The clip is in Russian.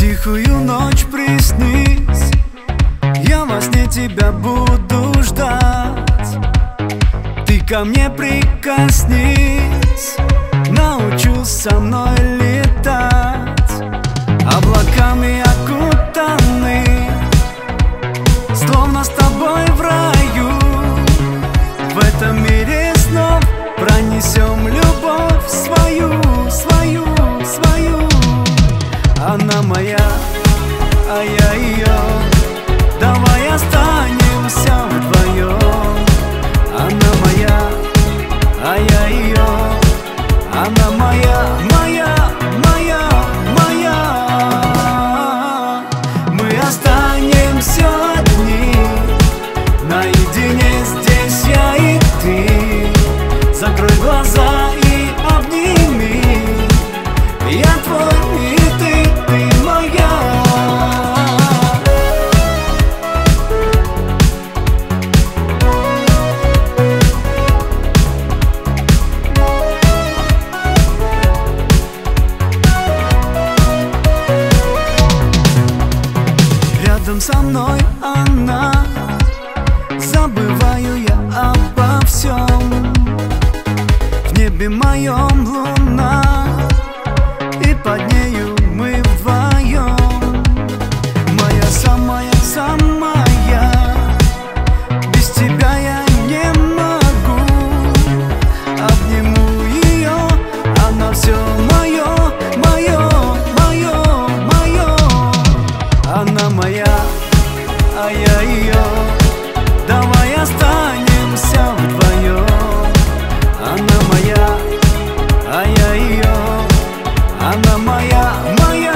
тихую ночь приснись, я во сне тебя буду ждать. Ты ко мне прикоснись, научу со мной летать. Облаками окутаны, словно с тобой в раю. В этом мире снов пронесем любовь свою, свою, свою. Она моя, а я ее. Давай останемся вдвоем. Она моя, а я ее. Она моя, моя, моя, моя. Мы останемся одни, наедине здесь я и ты. Закрой глаза и обними. Я твой, и ты моя. Рядом со мной она, забываю я обо всем. В небе моем луна, и под нею мы вдвоем. Моя самая-самая, без тебя я не могу. Обниму ее, она все мое, мое, мое, мое. Она моя, а я ее. Давай останемся вдвоем. Она моя, а я ее. Она моя, моя.